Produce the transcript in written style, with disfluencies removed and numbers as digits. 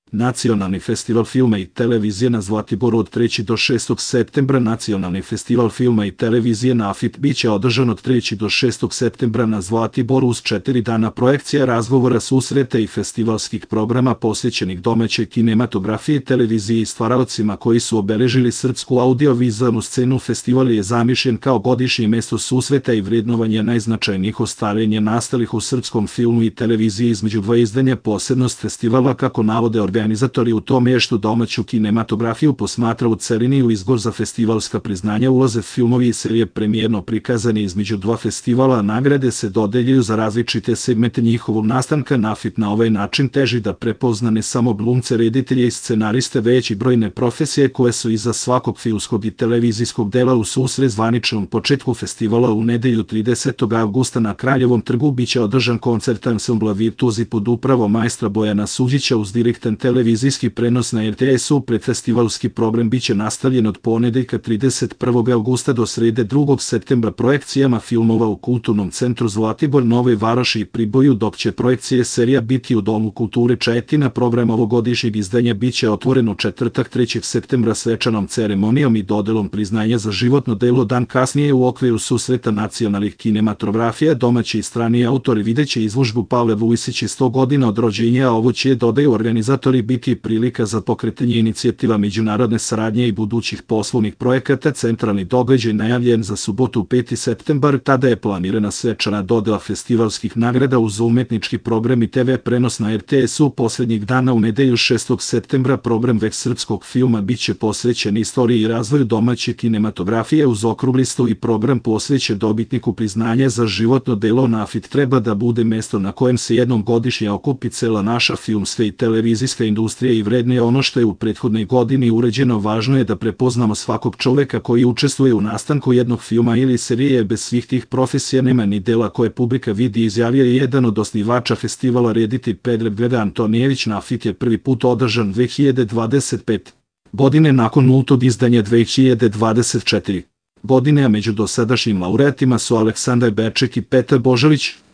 Nacionalni festival filma i televizije na Zlatiboru od 3. do 6. septembra. Nacionalni festival filma i televizije NAFIT biće održan od 3. do 6. septembra na Zlatiboru uz 4 dana projekcija, razgovora, susreta i festivalskih programa posvećenih domaćoj kinematografiji, televiziji i stvaraocima koji su obeležili srpsku audiovizualnu scenu. Festival je zamišljen kao godišnje mesto susreta i vrednovanja najznačajnijih ostvarenja nastalih u srpskom filmu i televiziji između dva izdanja. Posebnost festivala, kako navode organizatori, u tome je što domaću kinematografiju posmatra u celini. U izbor za festivalska priznanja ulaze filmovi i serije premijerno prikazani između dva festivala, a nagrade se dodeljuju za različite segmente njihovog nastanka. NAFIT na ovaj način teži da prepozna ne samo glumce, reditelje i scenariste, već i brojne profesije koje su iza svakog filmskog i televizijskog dela. U susret zvaničnom početku festivala u nedelju 30. avgusta na Kraljevom trgu biće održan koncert ansambla Virtuozi pod upravom majstra Bojana Suđića uz direktan televizijski prenos na RTS-u. Predfestivalski program biće nastavljen od ponedeljka 31. avgusta do srede 2. septembra projekcijama filmova u Kulturnom centru Zlatibor, Novoj Varoši i Priboju, dok će projekcije serija biti u Domu kulture Čajetina. Program ovogodišnjeg izdanja biće otvoren u četvrtak 3. septembra svečanom ceremonijom i dodelom priznanja za životno delo. Dan kasnije u okviru susreta nacionalnih kinematografija domaći i strani autori videće izložbu Pavle Vujsića 100 godina od rođenja, a ovo će, dodaju organizatori, biti prilika za pokretanje inicijativa međunarodne saradnje i budućih poslovnih projekata. Centralni događaj najavljen za subotu 5. septembar, tada je planirana svečana dodela festivalskih nagrada uz umetnički program i TV prenos na RTS-u. Poslednjih dana u nedelju 6. septembra program Vek srpskog filma biće posvećen istoriji i razvoju domaće kinematografije uz okruglistu i program posvećen dobitniku priznanja za životno delo. NAFIT treba da bude mesto na kojem se jednom godišnje okupi cela naša filmska i televizijska industrija i vredne ono što je u prethodnoj godini uređeno. Važno je da prepoznamo svakog čoveka koji učestvuje u nastanku jednog filma ili serije. Bez svih tih profesija nema ni dela koje publika vidi, izjavio je jedan od osnivača festivala, reditelj Predrag Greda Antonijević. NAFIT je prvi put održan 2025. godine nakon nultog izdanja 2024. godine, a među dosadašnjim laureatima su Aleksandar Beček i Petar Božović.